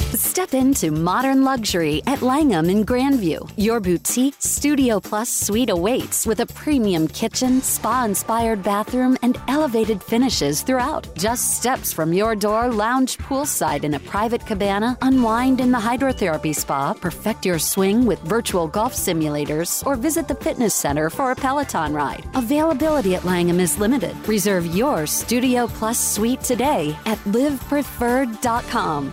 Step into modern luxury at Langham in Grandview. Your boutique Studio Plus suite awaits with a premium kitchen, spa-inspired bathroom, and elevated finishes throughout. Just steps from your door, lounge poolside in a private cabana, unwind in the hydrotherapy spa, perfect your swing with virtual golf simulators, or visit the fitness center for a Peloton ride. Availability at Langham is limited. Reserve your Studio Plus suite today at livepreferred.com.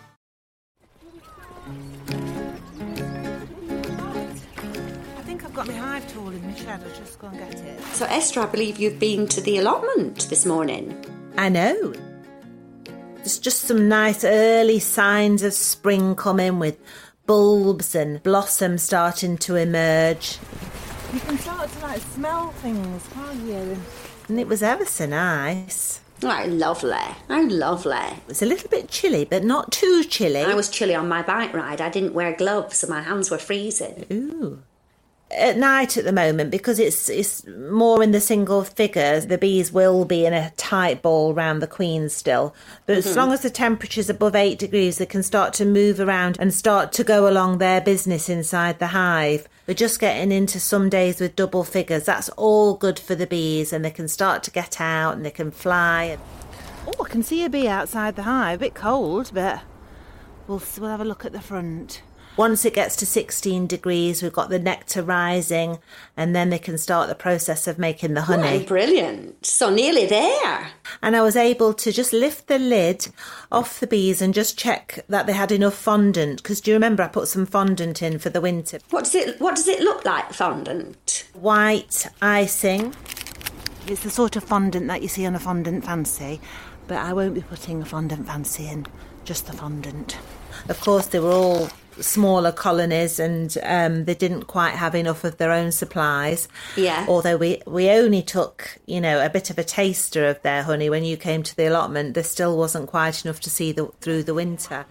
I've got my hive tool in my shed. I'll just go and get it. So, Esther, I believe you've been to the allotment this morning. I know. There's just some nice early signs of spring coming with bulbs and blossom starting to emerge. You can start to smell things, can't you? And it was ever so nice. Oh, lovely. Oh, lovely. It was a little bit chilly, but not too chilly. I was chilly on my bike ride. I didn't wear gloves, so my hands were freezing. Ooh. At night at the moment, because it's more in the single figures, the bees will be in a tight ball round the queen still. But as long as the temperature's above 8 degrees, they can start to move around and start to go along their business inside the hive. We're just getting into some days with double figures. That's all good for the bees, and they can start to get out and they can fly. Oh, I can see a bee outside the hive. A bit cold, but we'll have a look at the front. Once it gets to 16 degrees, we've got the nectar rising, and then they can start the process of making the honey. Oh, brilliant. So nearly there. And I was able to just lift the lid off the bees and just check that they had enough fondant, because do you remember I put some fondant in for the winter? What does it look like, fondant? White icing. It's the sort of fondant that you see on a fondant fancy, but I won't be putting a fondant fancy in, just the fondant. Of course, they were all smaller colonies, and they didn't quite have enough of their own supplies. Yeah. Although we only took, a bit of a taster of their honey when you came to the allotment, there still wasn't quite enough to see through the winter.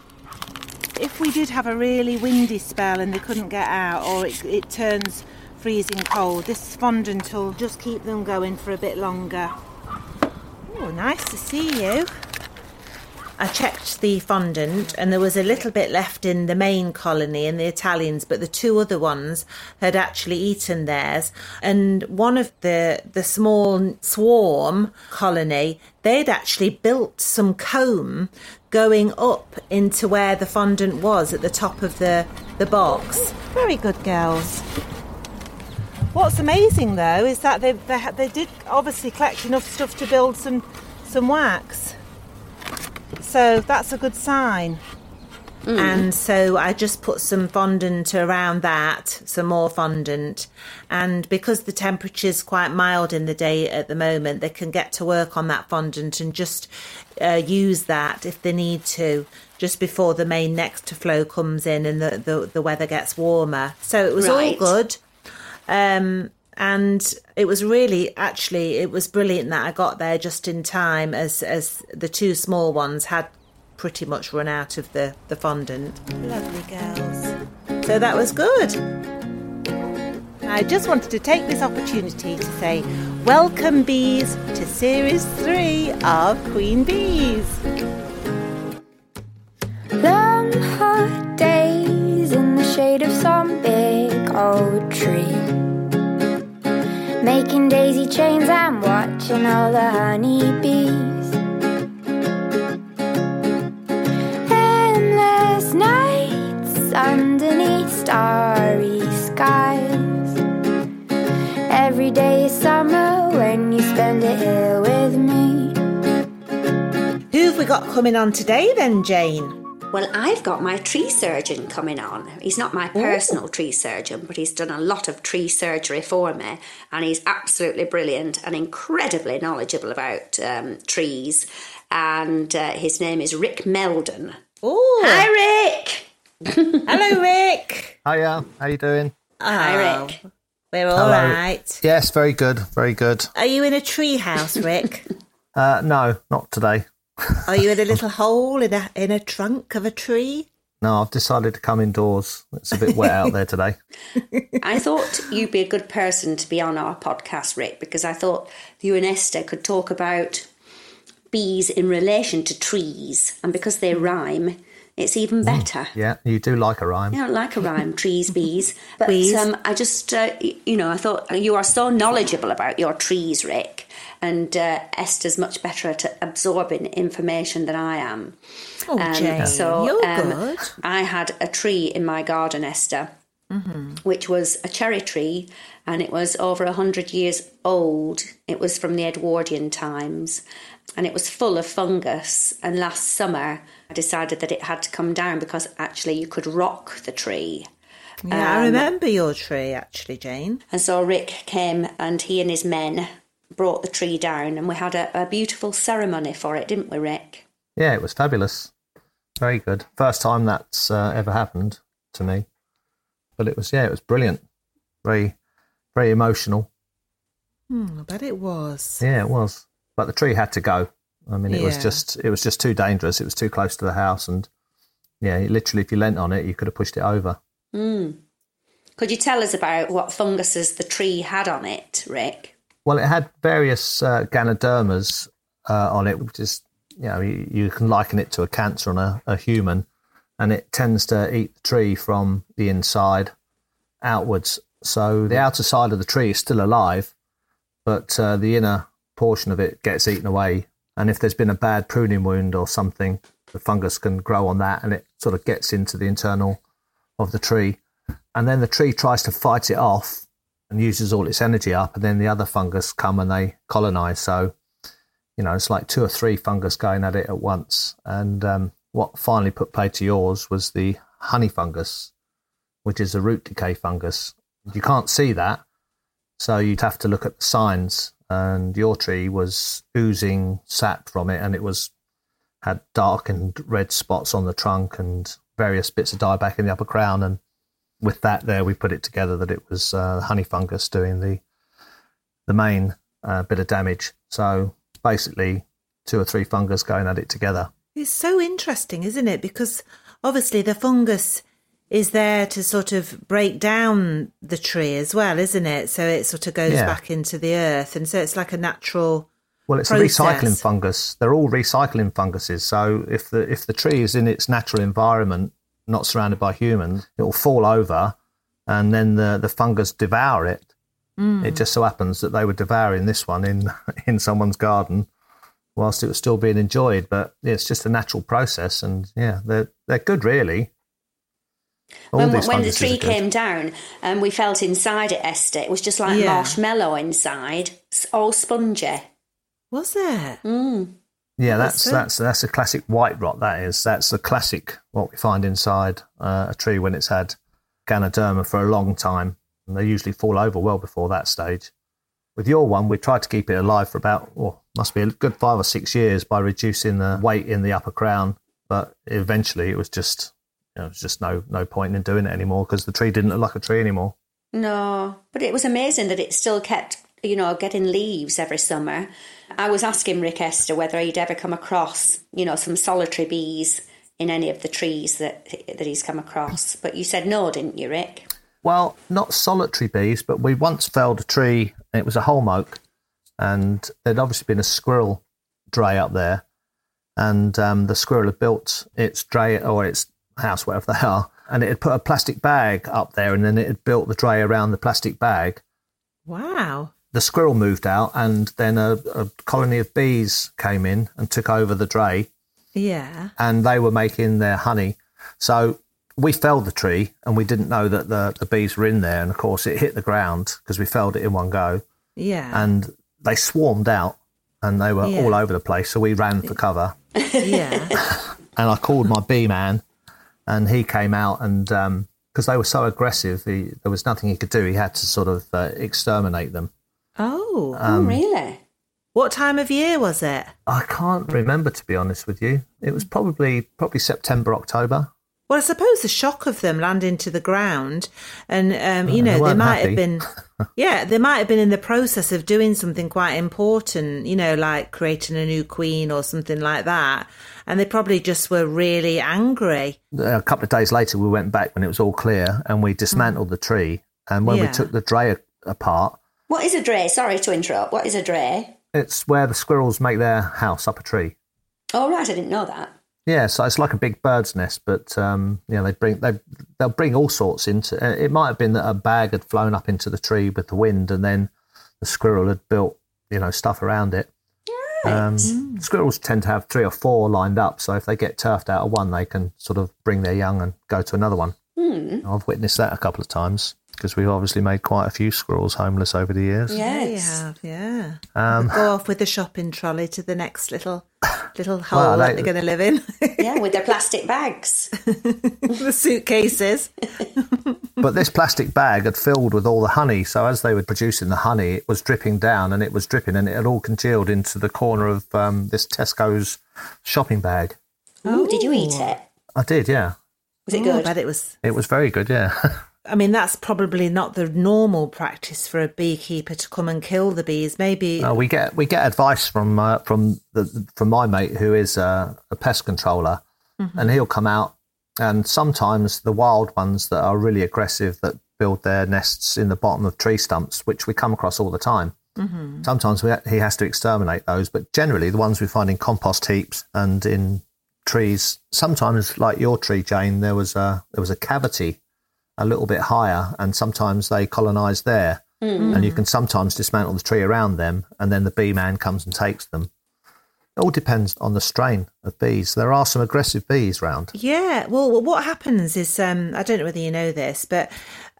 If we did have a really windy spell and they couldn't get out, or it turns freezing cold, this fondant will just keep them going for a bit longer. Oh, nice to see you. I checked the fondant and there was a little bit left in the main colony in the Italians, but the two other ones had actually eaten theirs. And one of the small swarm colony, they'd actually built some comb going up into where the fondant was at the top of the box. Very good girls. What's amazing though is that they did obviously collect enough stuff to build some wax. So that's a good sign. And so I just put some fondant around that, some more fondant. And because the temperature's quite mild in the day at the moment, they can get to work on that fondant and just use that if they need to, just before the main nectar flow comes in and the weather gets warmer. So it was all good. And it was it was brilliant that I got there just in time as the two small ones had pretty much run out of the fondant. Lovely girls. So that was good. I just wanted to take this opportunity to say welcome bees to series 3 of Queen Bees. Long hot days in the shade of some big old tree, making daisy chains and watching all the honeybees. Endless nights underneath starry skies. Every day is summer when you spend it here with me. Who've we got coming on today then, Jane? Well, I've got my tree surgeon coming on. He's not my personal tree surgeon, but he's done a lot of tree surgery for me, and he's absolutely brilliant and incredibly knowledgeable about trees. And his name is Rick Meldon. Oh, hi, Rick. Hello, Rick. Hiya, how you doing? Hi, Rick. We're all right. Yes, very good, very good. Are you in a tree house, Rick? No, not today. Are you in a little hole in a trunk of a tree? No, I've decided to come indoors. It's a bit wet out there today. I thought you'd be a good person to be on our podcast, Rick, because I thought you and Esther could talk about bees in relation to trees. And because they rhyme, it's even better. Yeah, you do like a rhyme. I don't like a rhyme, trees, bees. But Bees. I just, I thought you are so knowledgeable about your trees, Rick. And Esther's much better at absorbing information than I am. Oh, Jane, you're good. I had a tree in my garden, Esther, which was a cherry tree, and it was over 100 years old. It was from the Edwardian times, and it was full of fungus. And last summer, I decided that it had to come down because actually you could rock the tree. Yeah, I remember your tree, actually, Jane. And so Rick came, and he and his men brought the tree down, and we had a beautiful ceremony for it, didn't we, Rick? Yeah, it was fabulous. Very good. First time that's ever happened to me. But it was brilliant. Very, very emotional. I bet it was. Yeah, it was. But the tree had to go. I mean, it was just too dangerous. It was too close to the house, and literally, if you leant on it, you could have pushed it over. Could you tell us about what funguses the tree had on it, Rick? Well, it had various Ganodermas on it, which is, you can liken it to a cancer on a human, and it tends to eat the tree from the inside outwards. So the outer side of the tree is still alive, but the inner portion of it gets eaten away. And if there's been a bad pruning wound or something, the fungus can grow on that, and it sort of gets into the internal of the tree. And then the tree tries to fight it off and uses all its energy up, and then the other fungus come and they colonise. So, it's like 2 or 3 fungus going at it at once. And what finally put paid to yours was the honey fungus, which is a root decay fungus. You can't see that, so you'd have to look at the signs. And your tree was oozing sap from it, and it had dark and red spots on the trunk and various bits of dieback in the upper crown. And with that there, we put it together that it was honey fungus doing the main bit of damage. So basically 2 or 3 fungus going at it together. It's so interesting, isn't it? Because obviously the fungus is there to sort of break down the tree as well, isn't it? So it sort of goes back into the earth. And so it's like a natural it's process. A recycling fungus. They're all recycling funguses. So if the tree is in its natural environment, not surrounded by humans, it will fall over, and then the fungus devour it. It just so happens that they were devouring this one in someone's garden whilst it was still being enjoyed. But it's just a natural process, and they're good, really. When the tree came down and we felt inside it, Esther, it was just like marshmallow inside, all spongy. Was it? Yeah, that's a classic white rot. That's the classic what we find inside a tree when it's had Ganoderma for a long time. And they usually fall over well before that stage. With your one, we tried to keep it alive for about, must be a good 5 or 6 years by reducing the weight in the upper crown. But eventually it was just, no point in doing it anymore because the tree didn't look like a tree anymore. No, but it was amazing that it still kept, getting leaves every summer. I was asking Rick, Esther, whether he'd ever come across, some solitary bees in any of the trees that he's come across. But you said no, didn't you, Rick? Well, not solitary bees, but we once felled a tree, and it was a holm oak, and there'd obviously been a squirrel dray up there, and the squirrel had built its dray, or its house, whatever they are, and it had put a plastic bag up there, and then it had built the dray around the plastic bag. Wow. The squirrel moved out, and then a colony of bees came in and took over the dray. Yeah. And they were making their honey. So we felled the tree, and we didn't know that the bees were in there. And, of course, it hit the ground because we felled it in one go. Yeah. And they swarmed out, and they were all over the place. So we ran for cover. Yeah. And I called my bee man, and he came out, and because they were so aggressive, there was nothing he could do. He had to sort of exterminate them. Oh. Really? What time of year was it? I can't remember, to be honest with you. It was probably September, October. Well, I suppose the shock of them landing to the ground, and they might have been, they might have been in the process of doing something quite important, like creating a new queen or something like that, and they probably just were really angry. A couple of days later, we went back when it was all clear, and we dismantled the tree. And when we took the dray apart, what is a dray? Sorry to interrupt. What is a dray? It's where the squirrels make their house up a tree. Oh right, I didn't know that. Yeah, so it's like a big bird's nest, but they'll bring all sorts into. It might have been that a bag had flown up into the tree with the wind, and then the squirrel had built stuff around it. Right. Squirrels tend to have 3 or 4 lined up, so if they get turfed out of one, they can sort of bring their young and go to another one. I've witnessed that a couple of times because we've obviously made quite a few squirrels homeless over the years. Yes. Yeah, you have. Go off with the shopping trolley to the next little hole that they're going to live in. Yeah, with their plastic bags. The suitcases. But this plastic bag had filled with all the honey, so as they were producing the honey, it was dripping down and it was dripping, and it had all congealed into the corner of this Tesco's shopping bag. Oh, did you eat it? I did, yeah. Was it good? I bet it was. It was very good, yeah. I mean, that's probably not the normal practice for a beekeeper to come and kill the bees. Maybe we get advice from my mate who is a pest controller, and he'll come out, and sometimes the wild ones that are really aggressive that build their nests in the bottom of tree stumps, which we come across all the time. Sometimes he has to exterminate those, but generally the ones we find in compost heaps and in trees. Sometimes, like your tree, Jane, there was a cavity a little bit higher, and sometimes they colonise there. And you can sometimes dismantle the tree around them, and then the bee man comes and takes them. It all depends on the strain of bees. There are some aggressive bees round. Yeah, well, what happens is, I don't know whether you know this, but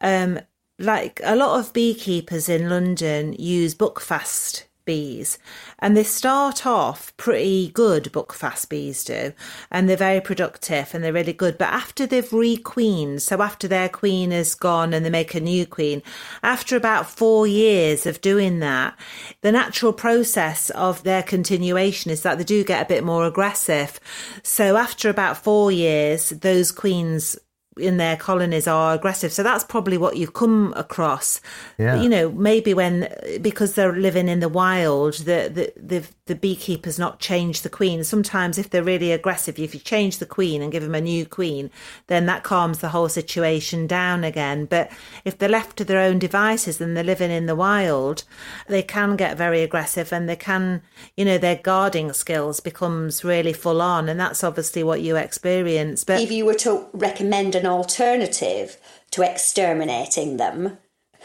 like a lot of beekeepers in London use Buckfast bees, and they start off pretty good. Buckfast bees do, and they're very productive and they're really good, but after they've requeened, so after their queen is gone and they make a new queen, after about 4 years of doing that, the natural process of their continuation is that they do get a bit more aggressive. So after about 4 years, those queens in their colonies are aggressive. So that's probably what you've come across. Yeah. Maybe because they're living in the wild, the beekeeper's not changed the queen. Sometimes if they're really aggressive, if you change the queen and give them a new queen, then that calms the whole situation down again. But if they're left to their own devices and they're living in the wild, they can get very aggressive, and they can, their guarding skills becomes really full on. And that's obviously what you experience. But if you were to recommend an alternative to exterminating them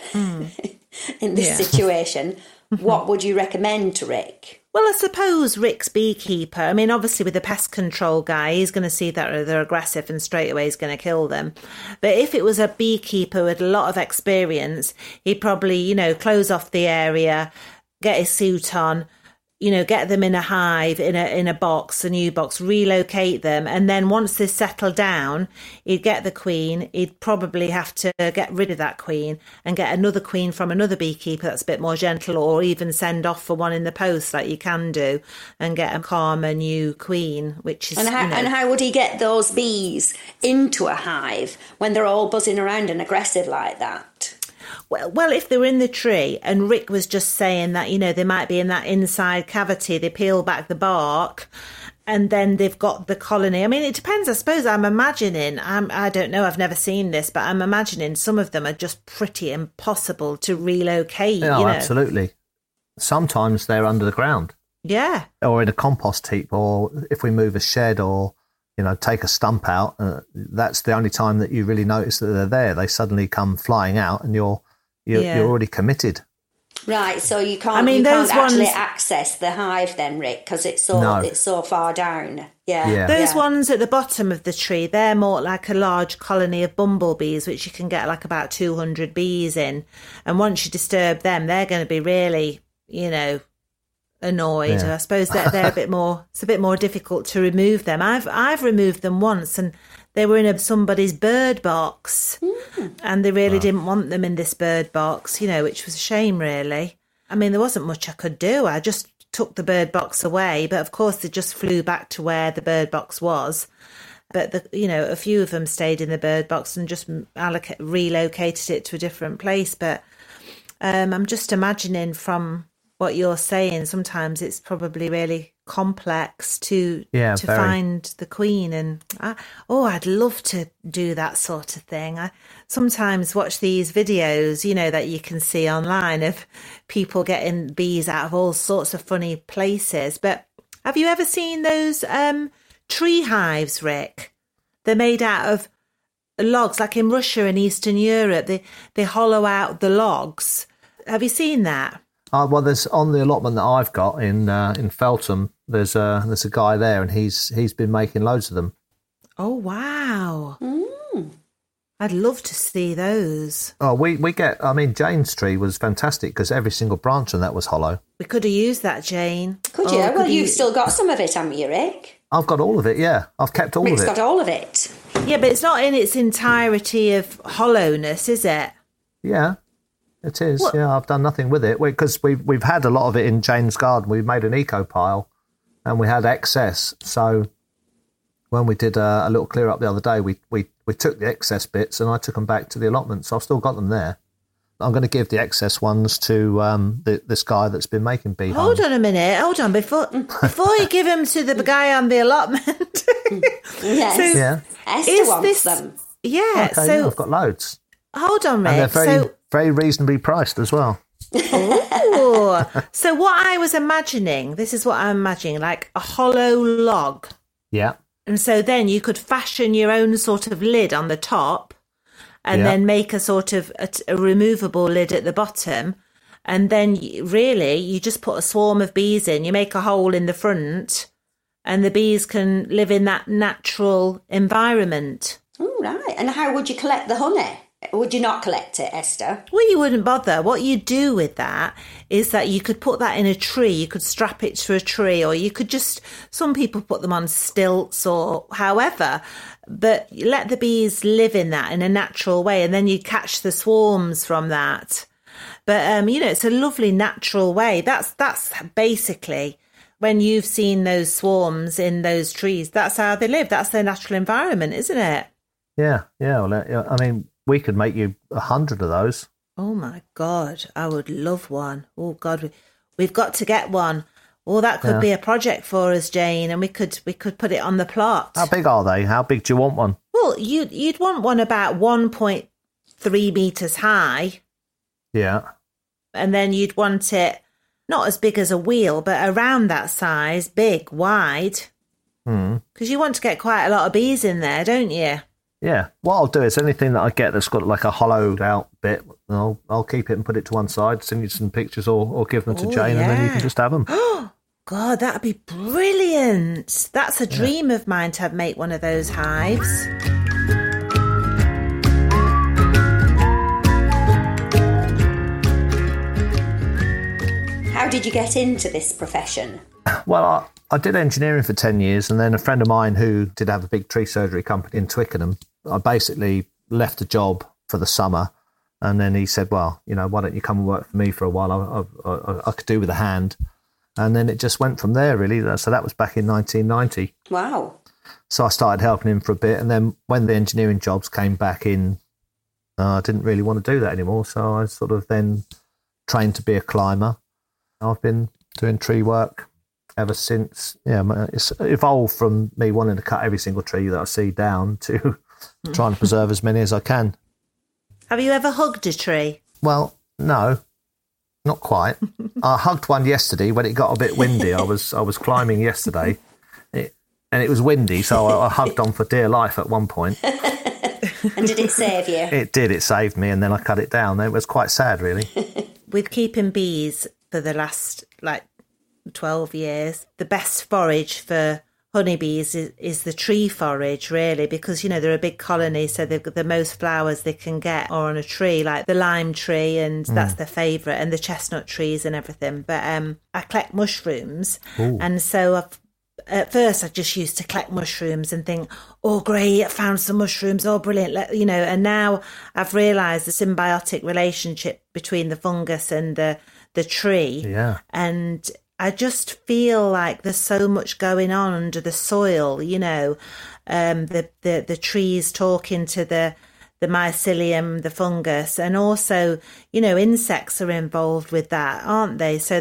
in this situation, what would you recommend to Rick? Well, I suppose Rick's beekeeper, I mean, obviously with the pest control guy, he's going to see that they're aggressive and straight away he's going to kill them. But if it was a beekeeper with a lot of experience, he'd probably, close off the area, get his suit on, get them in a hive, in a box, a new box, relocate them. And then once they settle down, he'd get the queen. He'd probably have to get rid of that queen and get another queen from another beekeeper that's a bit more gentle, or even send off for one in the post like you can do, and get a calmer new queen, which is... And how would he get those bees into a hive when they're all buzzing around and aggressive like that? Well, if they were in the tree and Rick was just saying that, they might be in that inside cavity, they peel back the bark and then they've got the colony. I mean, it depends, I suppose. I'm imagining, I don't know, I've never seen this, but I'm imagining some of them are just pretty impossible to relocate. Oh, absolutely. Sometimes they're under the ground. Yeah. Or in a compost heap, or if we move a shed or... take a stump out, that's the only time that you really notice that they're there. They suddenly come flying out and you're already committed. Right, so you can't actually access the hive then, Rick, because it's so far down. Yeah. Those ones at the bottom of the tree, they're more like a large colony of bumblebees, which you can get like about 200 bees in. And once you disturb them, they're going to be really, annoyed. I suppose they're a bit more. It's a bit more difficult to remove them. I've removed them once, and they were in somebody's bird box, and they really didn't want them in this bird box. Which was a shame, really. I mean, there wasn't much I could do. I just took the bird box away, but of course they just flew back to where the bird box was. But a few of them stayed in the bird box and just relocated it to a different place. But I'm just imagining from what you're saying, sometimes it's probably really complex to find the queen. And I'd love to do that sort of thing. I sometimes watch these videos, that you can see online of people getting bees out of all sorts of funny places. But have you ever seen those tree hives, Rick. They're made out of logs, like in Russia and Eastern Europe. They hollow out the logs. Have you seen that? Well, there's on the allotment that I've got in Feltham. There's a guy there, and he's been making loads of them. Oh wow! I'd love to see those. Oh, we get. I mean, Jane's tree was fantastic because every single branch on that was hollow. We could have used that, Jane. Could you? Well, you've still got some of it, haven't you, Rick? I've got all of it. Yeah, I've kept all Rick's of it. got all of it. Yeah, but it's not in its entirety of hollowness, is it? Yeah, it is. What? Yeah, I've done nothing with it because we've had a lot of it in Jane's garden. We made an eco pile, and we had excess. So when we did a little clear up the other day, we took the excess bits and I took them back to the allotment. So I've still got them there. I'm going to give the excess ones to this guy that's been making bee Hold honey. on a minute. Hold on. Before you give them to the guy on the allotment. Yes. So Yeah. Esther wants them. Yeah. Okay, so I've got loads. hold on, Rick. And they're very reasonably priced as well. Ooh. So what I was imagining, this is what I'm imagining, like a hollow log. Yeah. And so then you could fashion your own sort of lid on the top and Yeah. then make a sort of a removable lid at the bottom. And then really you just put a swarm of bees in, you make a hole in the front and the bees can live in that natural environment. Oh, right. And how would you collect the honey? Would you not collect it, Esther? Well, you wouldn't bother. What you do with that is that you could put that in a tree. You could strap it to a tree, or you could just, some people put them on stilts or however, but you let the bees live in that in a natural way, and then you catch the swarms from that. But, it's a lovely natural way. That's basically when you've seen those swarms in those trees, that's how they live. That's their natural environment, isn't it? Yeah. Well, I mean, we could make you 100 of those. Oh my God, I would love one. Oh God, we've got to get one. Oh, that could be a project for us, Jane, and we could put it on the plot. How big are they? How big do you want one? Well, you'd want one about 1.3 meters high, Yeah. and then you'd want it not as big as a wheel, but around that size, big, wide. Because you want to get quite a lot of bees in there, don't you? Yeah. What I'll do is anything that I get that's got like a hollowed out bit, I'll keep it and put it to one side, send you some pictures or give them to Jane, and then you can just have them. God, that'd be brilliant. That's a dream of mine to make one of those hives. How did you get into this profession? Well, I did engineering for 10 years, and then a friend of mine who did have a big tree surgery company in Twickenham, I basically left the job for the summer, and then he said, well, why don't you come and work for me for a while? I could do with a hand. And then it just went from there, really. So that was back in 1990. Wow. So I started helping him for a bit, and then when the engineering jobs came back in, I didn't really want to do that anymore, so I sort of then trained to be a climber. I've been doing tree work ever since. Yeah, it's evolved from me wanting to cut every single tree that I see down to trying to preserve as many as I can. Have you ever hugged a tree? Well, no, not quite. I hugged one yesterday when it got a bit windy. I was climbing yesterday, and it was windy, so I hugged on for dear life at one point. And did it save you? It did. It saved me, and then I cut it down. It was quite sad, really. With keeping bees for the last 12 years, the best forage for honeybees is the tree forage, really, because they're a big colony, so they've got the most flowers they can get are on a tree, like the lime tree, and that's their favourite, and the chestnut trees and everything. But I collect mushrooms. Ooh. And so at first I just used to collect mushrooms and think, oh great, I found some mushrooms, oh brilliant, and now I've realised the symbiotic relationship between the fungus and the tree. Yeah. And I just feel like there's so much going on under the soil, the trees talking to the mycelium, the fungus, and also, insects are involved with that, aren't they? So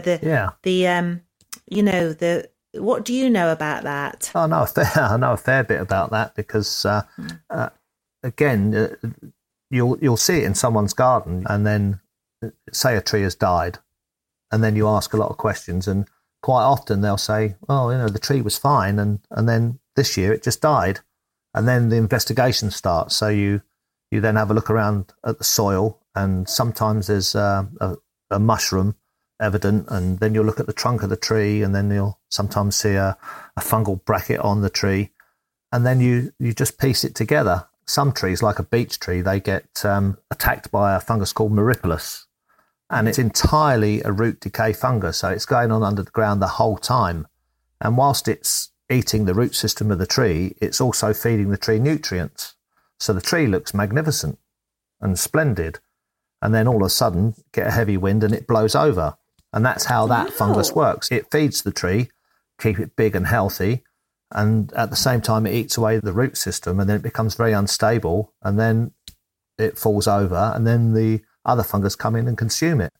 what do you know about that? I know a fair bit about that because, again, you'll see it in someone's garden, and then say a tree has died, and then you ask a lot of questions, and quite often they'll say, "Oh, the tree was fine," and then this year it just died. And then the investigation starts. So you then have a look around at the soil, and sometimes there's a mushroom evident, and then you'll look at the trunk of the tree, and then you'll sometimes see a fungal bracket on the tree, and then you just piece it together. Some trees, like a beech tree, they get attacked by a fungus called Myripolis, and it's entirely a root decay fungus, so it's going on under the ground the whole time. And whilst it's eating the root system of the tree, it's also feeding the tree nutrients. So the tree looks magnificent and splendid, and then all of a sudden get a heavy wind and it blows over. And that's how that fungus works. It feeds the tree, keep it big and healthy, and at the same time it eats away the root system, and then it becomes very unstable, and then it falls over, and then the other fungus come in and consume it.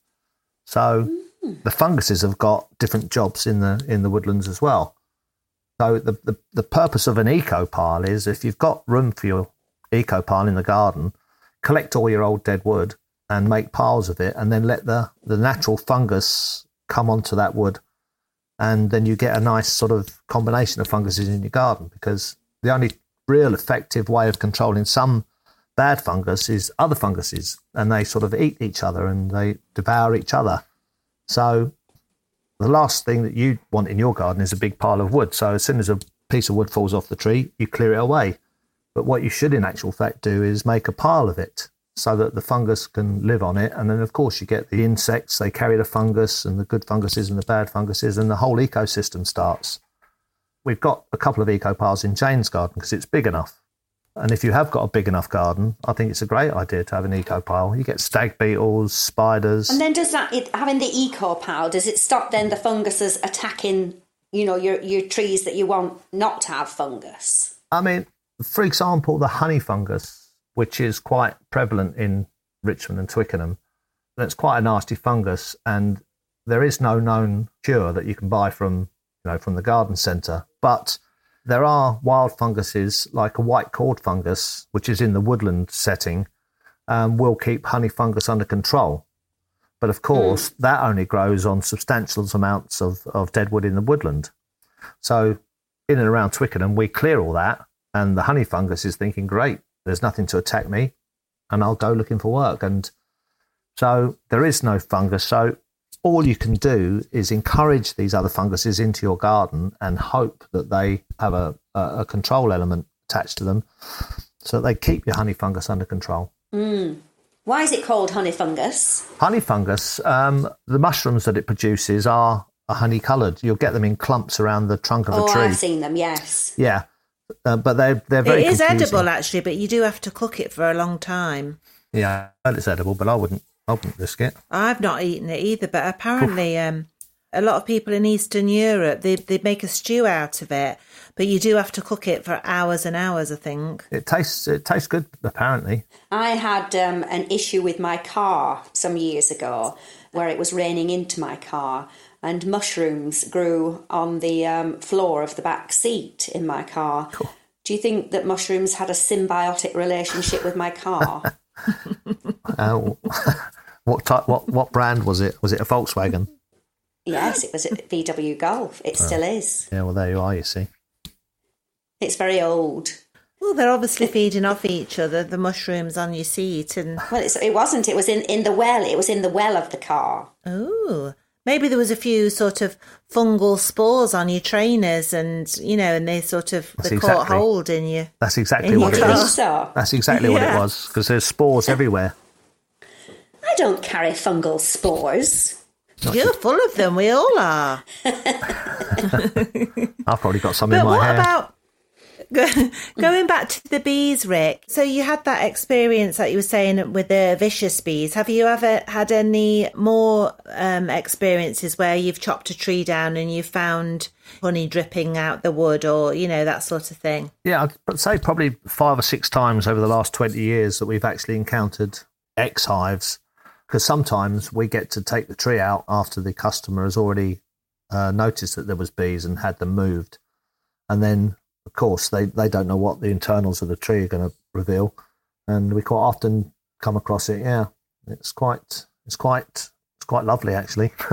So the funguses have got different jobs in the woodlands as well. So the purpose of an eco pile is, if you've got room for your eco pile in the garden, collect all your old dead wood and make piles of it, and then let the natural fungus come onto that wood, and then you get a nice sort of combination of funguses in your garden, because the only real effective way of controlling some bad fungus is other funguses, and they sort of eat each other and they devour each other. So the last thing that you want in your garden is a big pile of wood. So as soon as a piece of wood falls off the tree, you clear it away. But what you should in actual fact do is make a pile of it, so that the fungus can live on it. And then, of course, you get the insects, they carry the fungus, and the good funguses and the bad funguses, and the whole ecosystem starts. We've got a couple of eco piles in Jane's garden because it's big enough. And if you have got a big enough garden, I think it's a great idea to have an eco pile. You get stag beetles, spiders. And then does that, having the eco pile, does it stop then the funguses attacking, your trees that you want not to have fungus? I mean, for example, the honey fungus, which is quite prevalent in Richmond and Twickenham. That's quite a nasty fungus, and there is no known cure that you can buy from the garden centre. But there are wild funguses, like a white cord fungus, which is in the woodland setting, will keep honey fungus under control. But of course, that only grows on substantial amounts of dead wood in the woodland. So in and around Twickenham, we clear all that, and the honey fungus is thinking, great, there's nothing to attack me, and I'll go looking for work. And so there is no fungus. So all you can do is encourage these other funguses into your garden and hope that they have a control element attached to them, so that they keep your honey fungus under control. Why is it called honey fungus? Honey fungus, the mushrooms that it produces are honey coloured. You'll get them in clumps around the trunk of a tree. Oh, I've seen them, yes. Yeah. But they're very It is confusing. edible, actually, but you do have to cook it for a long time. Yeah, it's edible, but I wouldn't risk it. I've not eaten it either, but apparently a lot of people in Eastern Europe, they make a stew out of it, but you do have to cook it for hours and hours, I think. It tastes good, apparently. I had an issue with my car some years ago where it was raining into my car, and mushrooms grew on the floor of the back seat in my car. Cool. Do you think that mushrooms had a symbiotic relationship with my car? What brand was it? Was it a Volkswagen? Yes, it was a VW Golf. It still is. Yeah, well, there you are, you see. It's very old. Well, they're obviously feeding off each other, the mushrooms on your seat. Well, it wasn't. It was in the well. It was in the well of the car. Oh, maybe there was a few sort of fungal spores on your trainers, and and they sort of caught hold in you. That's exactly what it was. So? That's exactly what it was, because there's spores everywhere. I don't carry fungal spores. You're full of them. We all are. I've probably got some in my hair. But what about going back to the bees, Rick? So you had that experience that you were saying with the vicious bees. Have you ever had any more experiences where you've chopped a tree down and you found honey dripping out the wood, or that sort of thing? Yeah, I'd say probably 5 or 6 times over the last 20 years that we've actually encountered X hives, because sometimes we get to take the tree out after the customer has already noticed that there was bees and had them moved, and then of course they don't know what the internals of the tree are going to reveal, and we quite often come across it. Yeah, it's quite lovely, actually.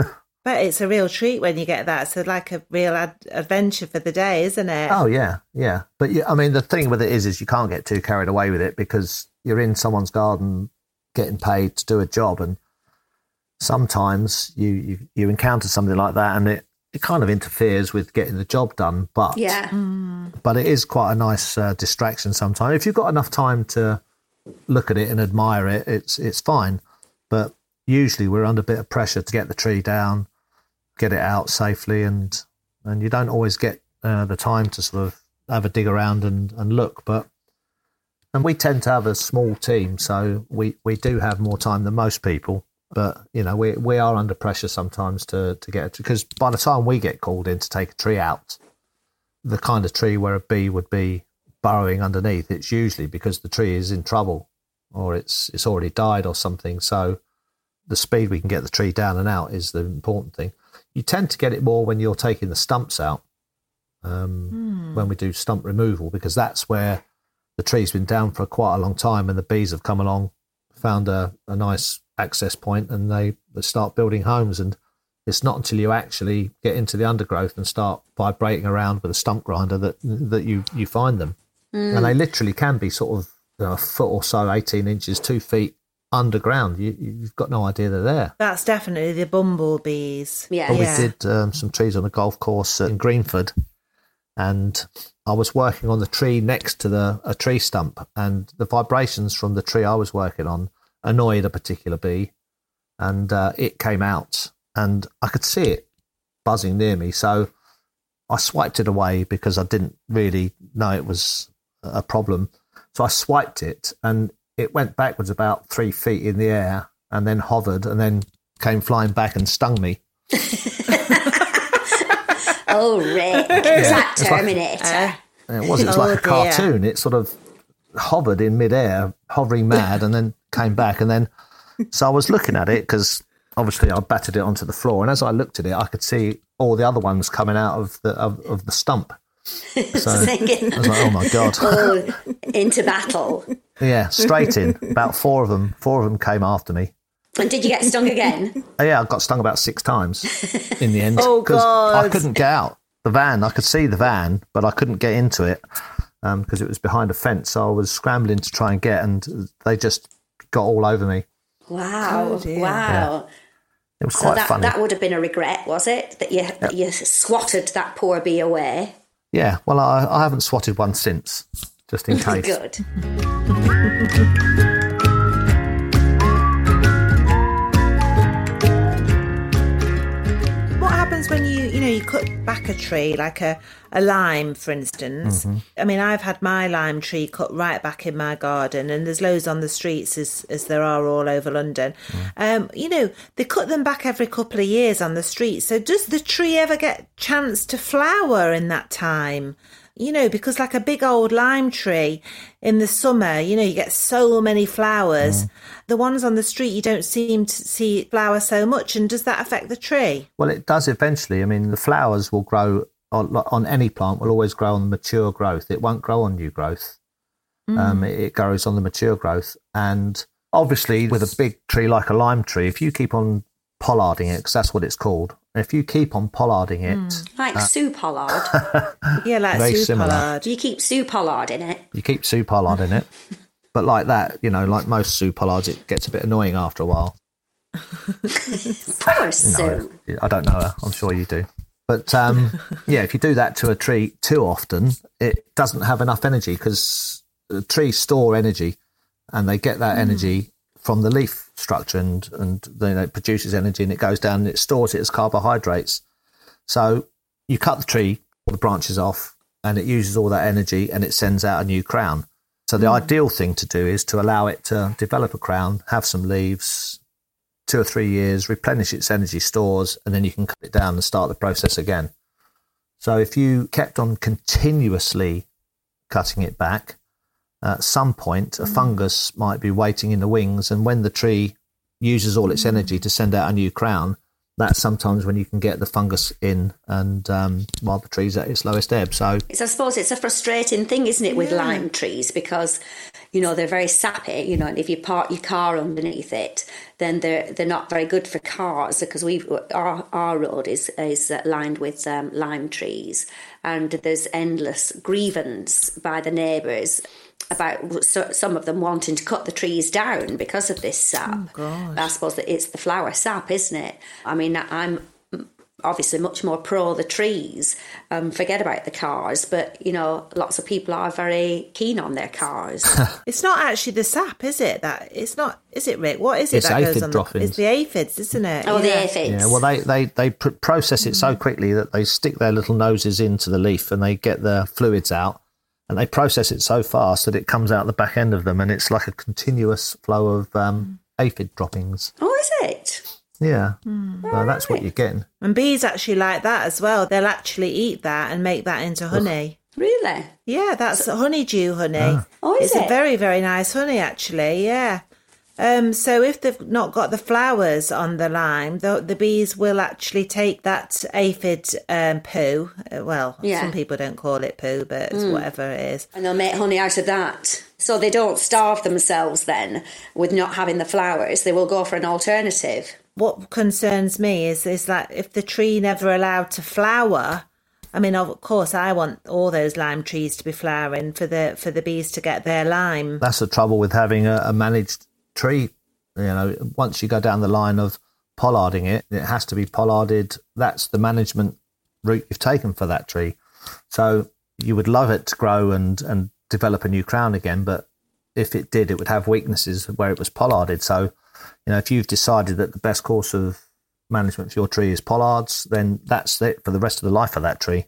But it's a real treat when you get that. So like a real adventure for the day, isn't it? Oh, yeah, yeah. But, I mean, the thing with it is you can't get too carried away with it because you're in someone's garden getting paid to do a job. And sometimes you encounter something like that and it kind of interferes with getting the job done. But but it is quite a nice distraction sometimes. If you've got enough time to look at it and admire it, it's fine. But usually we're under a bit of pressure to get the tree down, get it out safely, and you don't always get the time to sort of have a dig around and look. And we tend to have a small team, so we do have more time than most people. But, you know, we are under pressure sometimes to get it, because by the time we get called in to take a tree out, the kind of tree where a bee would be burrowing underneath, it's usually because the tree is in trouble or it's already died or something. So the speed we can get the tree down and out is the important thing. You tend to get it more when you're taking the stumps out, when we do stump removal, because that's where the tree's been down for quite a long time and the bees have come along, found a nice access point, and they start building homes. And it's not until you actually get into the undergrowth and start vibrating around with a stump grinder that you find them. And they literally can be sort of a foot or so, 18 inches, 2 feet underground. You've got no idea they're there. That's definitely the bumblebees. Yeah. But we did some trees on a golf course in Greenford, and I was working on the tree next to a tree stump, and the vibrations from the tree I was working on annoyed a particular bee, and it came out and I could see it buzzing near me. So I swiped it away because I didn't really know it was a problem. So I swiped it and it went backwards about 3 feet in the air and then hovered and then came flying back and stung me. Oh, Rick. Is that Terminator? It was like a cartoon. It sort of hovered in midair, hovering mad, and then came back. And then, so I was looking at it because obviously I battered it onto the floor. And as I looked at it, I could see all the other ones coming out of the stump. So Singing. I was like, oh my God. Oh, into battle. Yeah, straight in. About four of them came after me. And did you get stung again? Yeah, I got stung about 6 times in the end. Oh, God. I couldn't get out. The van, I could see the van, but I couldn't get into it because it was behind a fence. So I was scrambling to try and get, and they just got all over me. Wow. Oh, dear. Wow. Yeah. It was quite funny. That would have been a regret, was it? That you swatted that poor bee away? Yeah, well, I haven't swatted one since, just in case. Good. What happens when you cut back a tree, like a lime, for instance? Mm-hmm. I mean, I've had my lime tree cut right back in my garden, and there's loads on the streets as there are all over London. They cut them back every couple of years on the street. So does the tree ever get a chance to flower in that time? Because like a big old lime tree in the summer, you get so many flowers. The ones on the street, you don't seem to see flower so much. And does that affect the tree? Well, it does eventually. I mean, the flowers will grow on any plant, will always grow on mature growth. It won't grow on new growth. It grows on the mature growth. And obviously, with a big tree like a lime tree, if you keep on pollarding it, because that's what it's called, if you keep on pollarding it... Like Sue Pollard. Yeah, like Very Sue similar. Pollard. Do you keep Sue Pollard in it? You keep Sue Pollard in it. But like that, like most Sue Pollards, it gets a bit annoying after a while. Poor Sue. No, I don't know her. I'm sure you do. But if you do that to a tree too often, it doesn't have enough energy, because trees store energy and they get that energy from the leaf structure, and it produces energy and it goes down and it stores it as carbohydrates. So you cut the tree or the branches off and it uses all that energy and it sends out a new crown. So the ideal thing to do is to allow it to develop a crown, have some leaves, 2 or 3 years, replenish its energy stores, and then you can cut it down and start the process again. So if you kept on continuously cutting it back, at some point a fungus might be waiting in the wings, and when the tree uses all its energy to send out a new crown, that's sometimes when you can get the fungus in, and while the tree's at its lowest ebb. So I suppose it's a frustrating thing, isn't it, with lime trees, because, you know, they're very sappy, you know, and if you park your car underneath it, then they're not very good for cars, because our road is lined with lime trees, and there's endless grievance by the neighbours about some of them wanting to cut the trees down because of this sap. Oh, gosh. I suppose that it's the flower sap, isn't it? I mean, I'm obviously much more pro the trees, forget about the cars, but, you know, lots of people are very keen on their cars. It's not actually the sap, is it? It's not, is it, Rick? What is it it's that aphid goes on? droppings. It's the aphids, isn't it? Oh, the aphids. Yeah, well, they process it so quickly that they stick their little noses into the leaf and they get the fluids out, and they process it so fast that it comes out the back end of them, and it's like a continuous flow of aphid droppings. Oh, is it? Yeah, so that's what you're getting. And bees actually like that as well. They'll actually eat that and make that into honey. Really? Yeah, that's honeydew honey. Oh, is it's it? a very, very nice honey, actually, yeah. So if they've not got the flowers on the lime, the bees will actually take that aphid poo. Some people don't call it poo, but it's whatever it is. And they'll make honey out of that. So they don't starve themselves then with not having the flowers. They will go for an alternative. What concerns me is that if the tree never allowed to flower, I mean, of course, I want all those lime trees to be flowering for the bees to get their lime. That's the trouble with having a managed tree. You know, once you go down the line of pollarding it, it has to be pollarded. That's the management route you've taken for that tree. So you would love it to grow and develop a new crown again, but if it did, it would have weaknesses where it was pollarded. So, you know, if you've decided that the best course of management for your tree is pollards, then that's it for the rest of the life of that tree.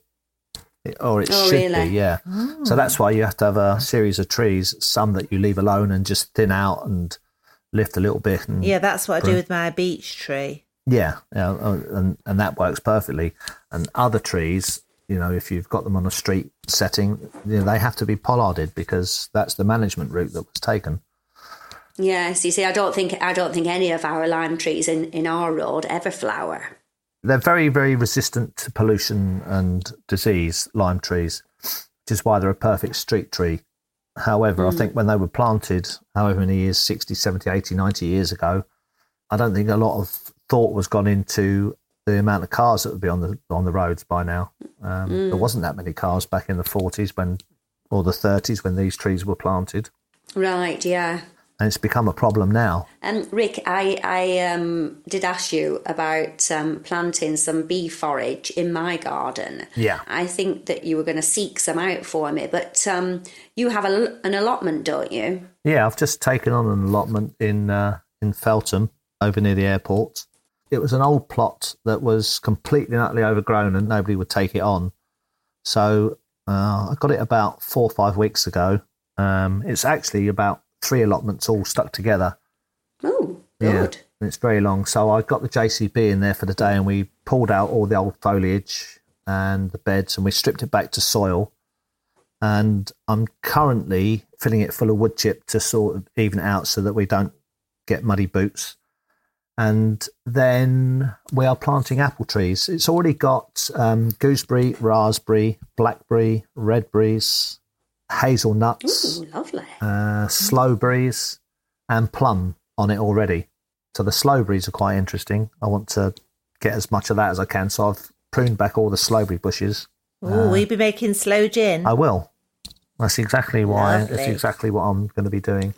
Or it should really? be, yeah. So that's why you have to have a series of trees, some that you leave alone and just thin out and lift a little bit. And yeah, that's what I do with my beech tree. Yeah, and that works perfectly. And other trees, you know, if you've got them on a street setting, you know, they have to be pollarded because that's the management route that was taken. Yes, you see, I don't think any of our lime trees in our road ever flower. They're very, very resistant to pollution and disease, lime trees, which is why they're a perfect street tree. However, I think when they were planted, however many years, 60, 70, 80, 90 years ago, I don't think a lot of thought was gone into the amount of cars that would be on the roads by now. There wasn't that many cars back in the 40s or the 30s when these trees were planted. Right, yeah. And it's become a problem now. Rick, I did ask you about planting some bee forage in my garden. Yeah. I think that you were going to seek some out for me, but you have an allotment, don't you? Yeah, I've just taken on an allotment in Feltham, over near the airport. It was an old plot that was completely and utterly overgrown and nobody would take it on. So I got it about 4 or 5 weeks ago. It's actually about 3 allotments all stuck together. Oh, good. Yeah, it's very long. So I got the JCB in there for the day and we pulled out all the old foliage and the beds and we stripped it back to soil. And I'm currently filling it full of wood chip to sort of even it out so that we don't get muddy boots. And then we are planting apple trees. It's already got gooseberry, raspberry, blackberry, redberries, hazelnuts, Ooh, lovely. slowberries and plum on it already. So the slowberries are quite interesting. I want to get as much of that as I can. So I've pruned back all the slowberry bushes. Will you be making sloe gin? I will. That's exactly why. Lovely. That's exactly what I'm going to be doing.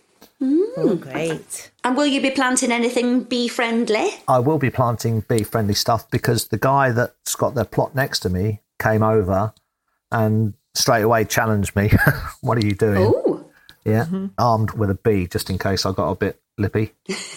Oh, great. And will you be planting anything bee-friendly? I will be planting bee-friendly stuff because the guy that's got their plot next to me came over and straight away challenged me. What are you doing? Oh. Yeah, armed with a bee just in case I got a bit lippy.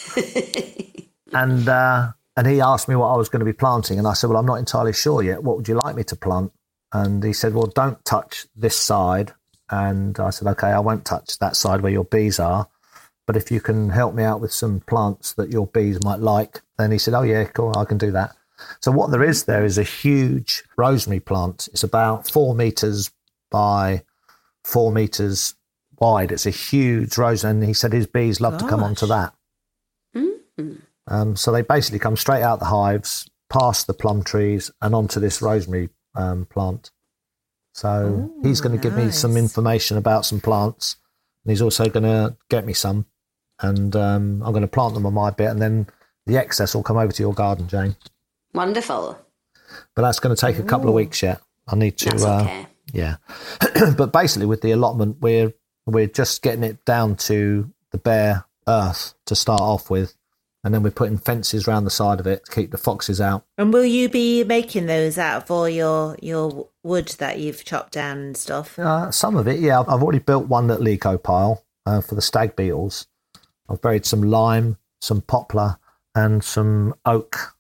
And he asked me what I was going to be planting. And I said, well, I'm not entirely sure yet. What would you like me to plant? And he said, well, don't touch this side. And I said, okay, I won't touch that side where your bees are. But if you can help me out with some plants that your bees might like, then he said, oh, yeah, cool, I can do that. So what there is a huge rosemary plant. It's about 4 meters by 4 meters wide. It's a huge rose. And he said his bees love to come onto that. Mm-hmm. So they basically come straight out the hives, past the plum trees, and onto this rosemary plant. So he's going to give me some information about some plants, and he's also going to get me some, and I'm going to plant them on my bit, and then the excess will come over to your garden, Jane. Wonderful. But that's going to take a couple of weeks yet. I need to, That's okay. yeah. But basically, with the allotment, we're just getting it down to the bare earth to start off with, and then we're putting fences around the side of it to keep the foxes out. And will you be making those out of all your wood that you've chopped down and stuff? Some of it, yeah. I've already built one little eco pile for the stag beetles. I've buried some lime, some poplar, and some oak,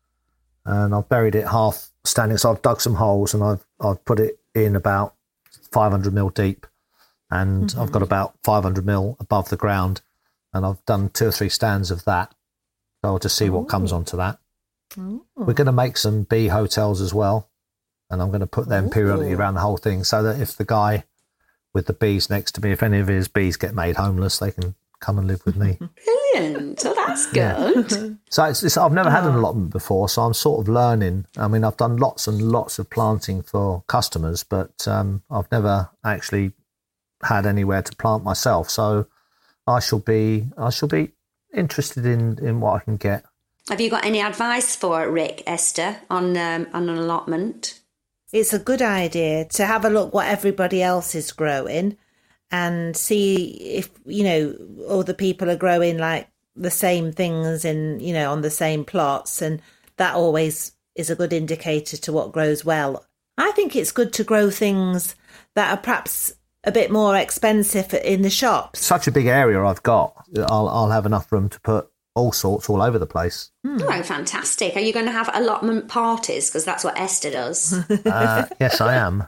and I've buried it half standing. So I've dug some holes and I've put it in about 500 mil deep, and I've got about 500 mil above the ground, and I've done 2 or 3 stands of that. So I'll just see what comes onto that. We're going to make some bee hotels as well, and I'm going to put them periodically around the whole thing, so that if the guy with the bees next to me, if any of his bees get made homeless, they can come and live with me. Brilliant. So that's good. So it's I've never had an allotment before, so I'm sort of learning. I mean, I've done lots and lots of planting for customers, but I've never actually had anywhere to plant myself. So I shall be interested in what I can get. Have you got any advice for Rick, Esther, on an allotment? It's a good idea to have a look what everybody else is growing and see if, other people are growing like the same things on the same plots. And that always is a good indicator to what grows well. I think it's good to grow things that are perhaps a bit more expensive in the shops. Such a big area I've got. I'll have enough room to put all sorts all over the place. Oh, fantastic. Are you going to have allotment parties? Because that's what Esther does. Yes, I am.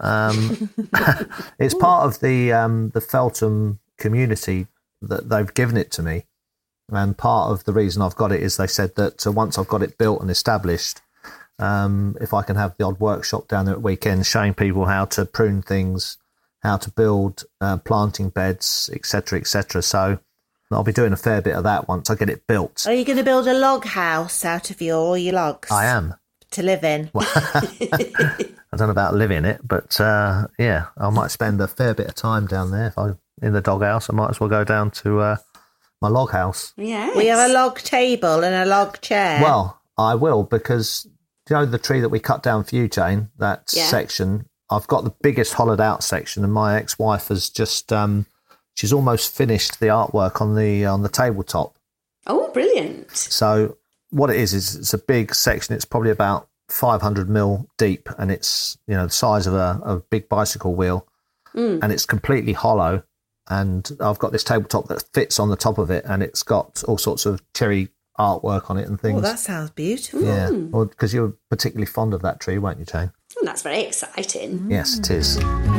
It's part of the Feltham community that they've given it to me. And part of the reason I've got it is they said that once I've got it built and established, if I can have the odd workshop down there at weekends showing people how to prune things, how to build planting beds, etc., etc. So I'll be doing a fair bit of that once I get it built. Are you going to build a log house out of all your logs? I am. To live in? I don't know about live in it, but yeah, I might spend a fair bit of time down there. If I'm in the doghouse, I might as well go down to my log house. Yes. We have a log table and a log chair. Well, I will, because the tree that we cut down for you, Jane, that section, I've got the biggest hollowed out section, and my ex-wife has just she's almost finished the artwork on the tabletop. Oh, brilliant. So what it is it's a big section. It's probably about 500 mil deep, and it's the size of a big bicycle wheel, and it's completely hollow. And I've got this tabletop that fits on the top of it, and it's got all sorts of cherry artwork on it and things. Oh, that sounds beautiful. Yeah, well, because you're particularly fond of that tree, weren't you, Jane? Oh, that's very exciting. Yes, it is.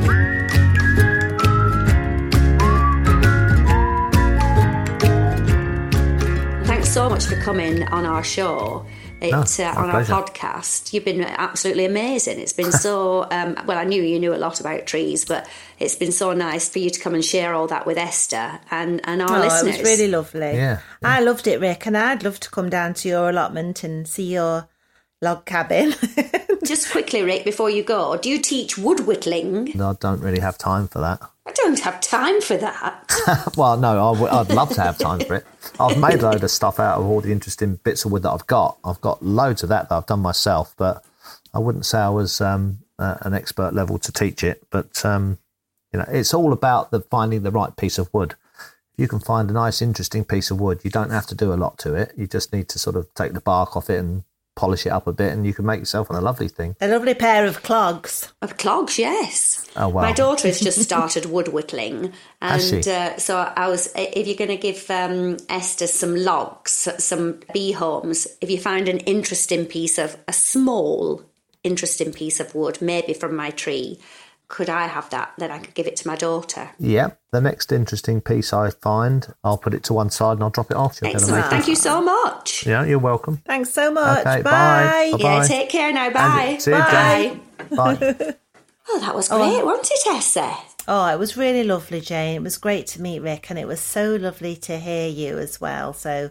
Thanks so much for coming on our show. On our podcast. You've been absolutely amazing. It's been so, well, I knew you knew a lot about trees, but it's been so nice for you to come and share all that with Esther and our listeners. It was really lovely. Yeah. I loved it, Rick, and I'd love to come down to your allotment and see your log cabin. Just quickly, Rick, before you go, do you teach wood whittling? No, I don't really have time for that. I don't have time for that. Well, no, I'd love to have time for it. I've made a load of stuff out of all the interesting bits of wood that I've got. I've got loads of that I've done myself, but I wouldn't say I was an expert level to teach it. But, it's all about finding the right piece of wood. If you can find a nice, interesting piece of wood, you don't have to do a lot to it. You just need to sort of take the bark off it and polish it up a bit, and you can make yourself a lovely thing. A lovely pair of clogs. Of clogs, yes. Oh, wow. My daughter has just started wood whittling. And Has she? So I was, if you're going to give Esther some logs, some bee homes, if you find an a small, interesting piece of wood, maybe from my tree, could I have that? Then I could give it to my daughter. Yeah, the next interesting piece I find, I'll put it to one side and I'll drop it off. Excellent. Thank you so much. Yeah, you're welcome. Thanks so much. Okay, bye. bye. Yeah, take care now. Bye. See you, Bye. Jane. Bye. Oh, that was great, wasn't it, Esther? Oh, it was really lovely, Jane. It was great to meet Rick, and it was so lovely to hear you as well. So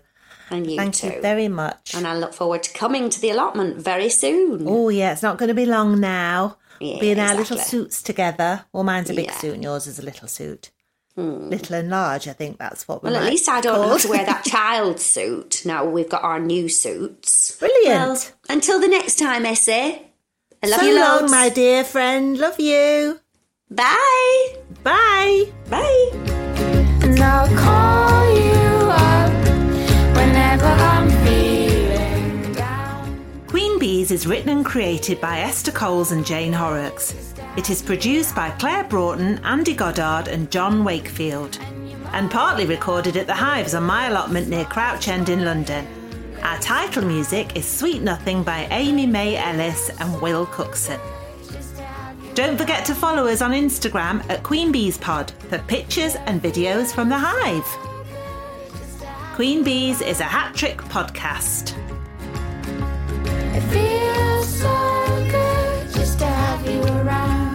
And you Thank too. you very much. And I look forward to coming to the allotment very soon. Oh, yeah, it's not going to be long now. Yeah, be in our exactly. little suits together. Well, mine's a big Yeah. suit and yours is a little suit. Little and large, I think that's what we Well, at might least I don't call have to wear that child suit. Now we've got our new suits. Brilliant. Well, until the next time, Essie. I love so you long, loads. my dear friend. Love you. Bye. Bye. Bye. And I'll call you up whenever I'm feeling down. Queen Bees is written and created by Esther Coles and Jane Horrocks. It is produced by Claire Broughton, Andy Goddard and John Wakefield, and partly recorded at the Hives on my allotment near Crouch End in London. Our title music is Sweet Nothing by Amy May Ellis and Will Cookson. Don't forget to follow us on Instagram at Queen Bees Pod for pictures and videos from the Hive. Queen Bees is a hat-trick podcast. It feels so good just to have you around.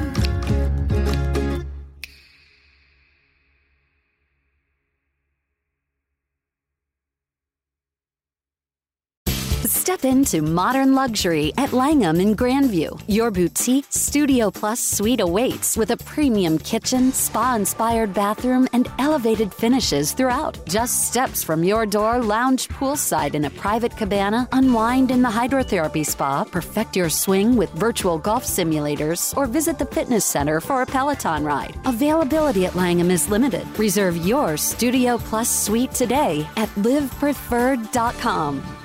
Step into modern luxury at Langham in Grandview. Your boutique Studio Plus suite awaits with a premium kitchen, spa-inspired bathroom, and elevated finishes throughout. Just steps from your door, lounge poolside in a private cabana, unwind in the hydrotherapy spa, perfect your swing with virtual golf simulators, or visit the fitness center for a Peloton ride. Availability at Langham is limited. Reserve your Studio Plus suite today at livepreferred.com.